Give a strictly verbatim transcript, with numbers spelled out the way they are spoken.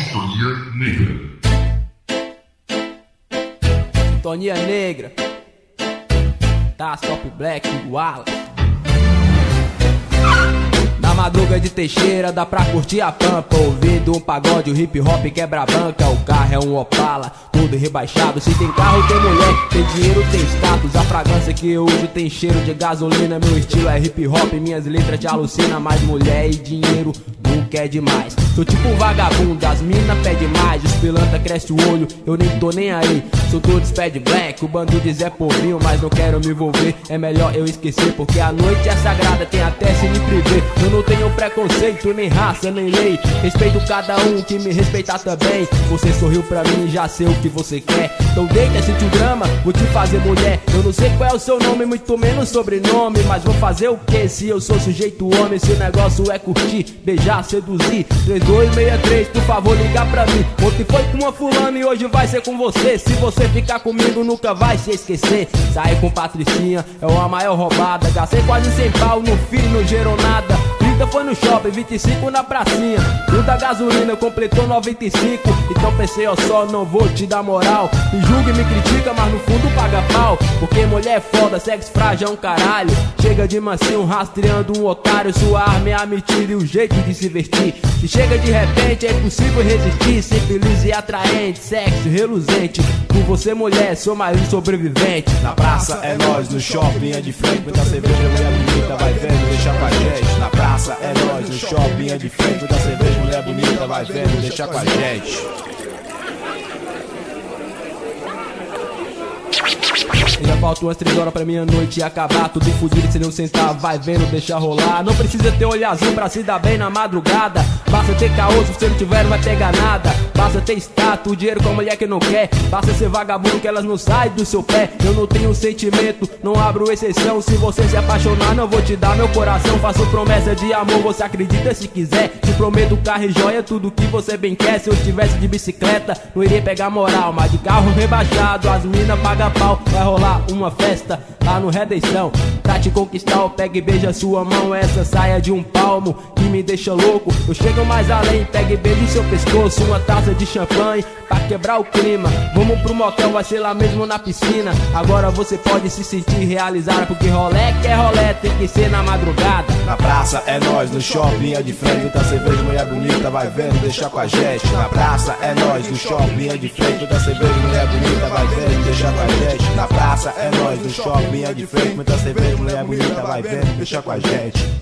Sintonia Negra. Sintonia Negra. Tá, Top Black, Wallace. Na madruga de Teixeira dá pra curtir a pampa, ouvindo um pagode, o hip hop quebra a banca. O carro é um Opala, todo rebaixado. Se tem carro tem mulher, tem dinheiro tem status. A fragrância que eu uso tem cheiro de gasolina. Meu estilo é hip hop, minhas letras te alucinam. Mas mulher e dinheiro nunca é demais. Sou tipo um vagabundo, as mina pede mais. Os pilantra cresce o olho, eu nem tô nem aí. Sou todos pad black, o bando de Zé Povinho. Mas não quero me envolver, é melhor eu esquecer. Porque a noite é sagrada, tem até se me priver. Eu não tenho preconceito, nem raça, nem lei. Respeito cada um, que me respeitar também. Você sorriu pra mim, já sei o que você quer. Então deita, sente o drama, vou te fazer mulher. Eu não sei qual é o seu nome, muito menos sobrenome. Mas vou fazer o que se eu sou sujeito homem? Se o negócio é curtir, beijar, seduzir. Três dois seis três, por favor liga pra mim. Ontem foi com uma fulana e hoje vai ser com você. Se você ficar comigo nunca vai se esquecer. Sair com Patricinha é uma maior roubada. Gastei quase cem pau no filho, não gerou nada. trinta foi no shopping, vinte e cinco na pracinha. Muita gasolina completou noventa e cinco. Então pensei, ó só, não vou te dar moral. Me julga e me critica, mas no fundo paga pau. Porque mulher é foda, sexo frágil é um caralho. Chega de mansinho rastreando um otário. Sua arma é a mentira e o jeito de se vestir. Se chega de repente é impossível resistir. Ser feliz e atraente, sexo reluzente. Por você mulher, sou mais um sobrevivente. Na praça é nós, no shopping é de frente. Muita cerveja, mulher bonita, vai vendo, deixa com a gente. Na praça é nós, no shopping é de frente. Muita cerveja, mulher bonita, vai vendo, deixa com a gente. Já faltam umas três horas pra meia-noite acabar. Tudo fudido, se não sentar, vai vendo, deixa rolar. Não precisa ter olhazinho pra se dar bem na madrugada. Basta ter caô, se você não tiver não vai pegar nada. Basta ter status, dinheiro com a mulher que não quer. Basta ser vagabundo que elas não saem do seu pé. Eu não tenho sentimento, não abro exceção. Se você se apaixonar, não vou te dar meu coração. Faço promessa de amor, você acredita se quiser. Te prometo carro e joia, tudo que você bem quer. Se eu estivesse de bicicleta, não iria pegar moral. Mas de carro rebaixado, as minas pagam pau. Vai rolar uma festa lá no Redenção. Pra te conquistar, eu pego e beija sua mão. Essa saia de um palmo que me deixa louco. Eu chego mais além, pego e beijo seu pescoço. Uma taça de champanhe pra quebrar o clima. Vamos pro motel, vai ser lá mesmo na piscina. Agora você pode se sentir realizada. Porque rolé que é rolé, tem que ser na madrugada. Na praça é nós, no shopping é de frente. Muita cerveja, mulher bonita, vai vendo, deixa com a gente. Na praça é nós, no shopping é de frente. Muita cerveja, mulher bonita, vai vendo, deixa com a gente. Na praça é nós, no shopping é de frente. Muita cerveja, mulher bonita, vai vendo, deixa com a gente.